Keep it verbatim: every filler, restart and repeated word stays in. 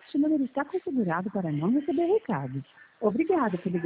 Este número está configurado para não receber recados. Obrigado por ligar.